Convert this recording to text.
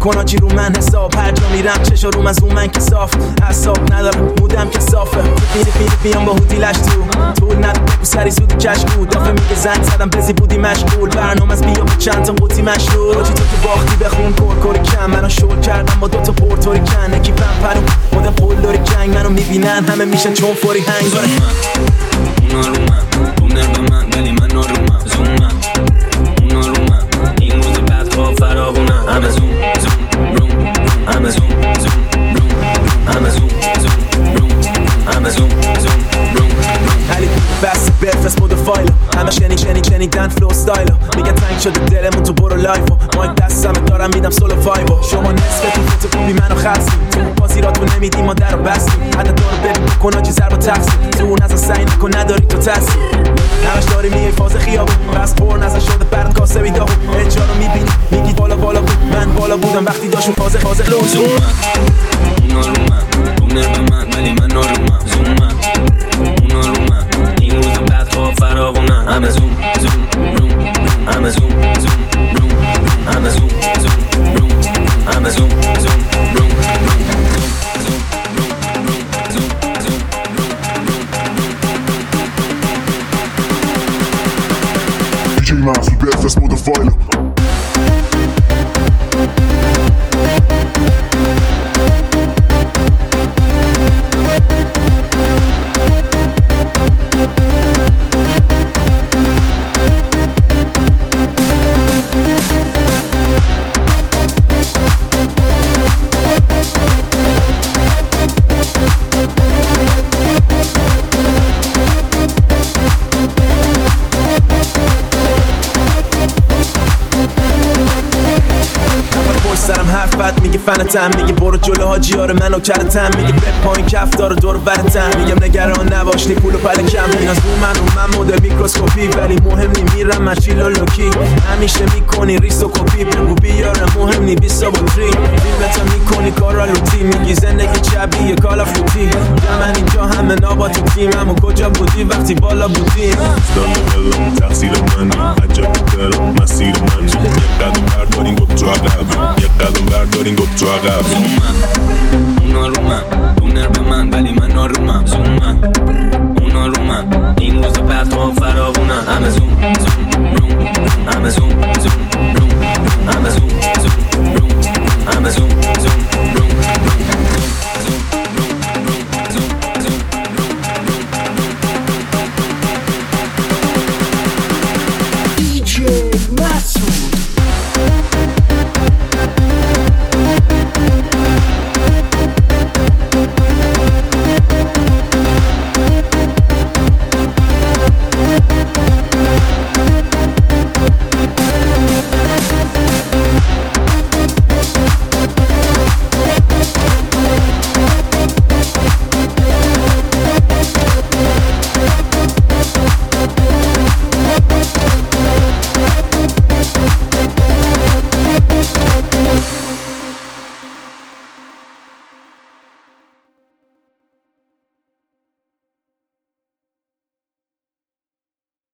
میکنه چی رو من حساب. هر جا میرم چشا رو از اون من که صاف حساب ندارم مودم که صافه. بیام با هودیلش طول نداره بگو سری زودی کشک بود. دافه میگه زنگ زدم بزی بودی مشغول. برنامه از بیا چند تا قوطی مشغول. آجی تو که باختی بخون کورکوری کم. منو شل کردم با دوتا پورتوری کن. اکی پرو مدم قول داری جنگ. منو میبینن همه میشن چون فوری هنگ داره. اونا رو من بونر به من ولی من نارومم. زوم من اونا رو من این روز بعد خواب فراغونم. همه زوم زوم روم همه زوم زوم روم همه زوم زوم روم همه زوم زوم روم علی بس برفس مود فایل. همه شنیدن فلو استایل. میگه تنگ شده دلمون تو برو لایو. مایک دستم دارم میدم سولو وایبو. شما نصفتون فوتوکوپی منو خرسیم. تو بازی را تو نمیدیم ما درو بستیم. عدد دارو ببین کن آجی ضرب تقسیم. تو اون ازا سعی نکن نداری تو تاثیر. همش داری میای فاز خیابون. بس پر نزا شده برد کاسه بیداغو. اجا رو میبینی میگی بالا بود. من بالا بودم وقتی داشون فاز لوزو. اونا رو من بونر به من ولی من نارومم. زوم من اونا رو من این روز بعد خواب فراغونم. همه زوم زوم روم همه زوم زوم روم همه زوم زوم روم همه زوم زوم روم DJ Nas, we best mode file. سرم حرف بد میگه فنتم. میگه برو جلو حاجیار منو کرتم. میگه به پایین کف داره دور برتم. میگم نگران نباش نی پولو پل کم. این از رو من مدل میکروسکوپی ولی مهم نی میرم من چیلو لوکی. همیشه میکنی ریسو کپی بگو بیارم مهم نی بیسا با تری. فیلمتا میکنی کارا لوتی. میگی زندگی شبیه کال آف لوتی. من اینجا همه نابا تو تیم. اما کجا بودی وقتی بالا بودیم؟ دلم تقصیر منی عجب دلم مسیر منی. یک قدم بردارین گفت تو عقب. یک قدم بردارین گفت تو عقب. اونا رو من بونر به من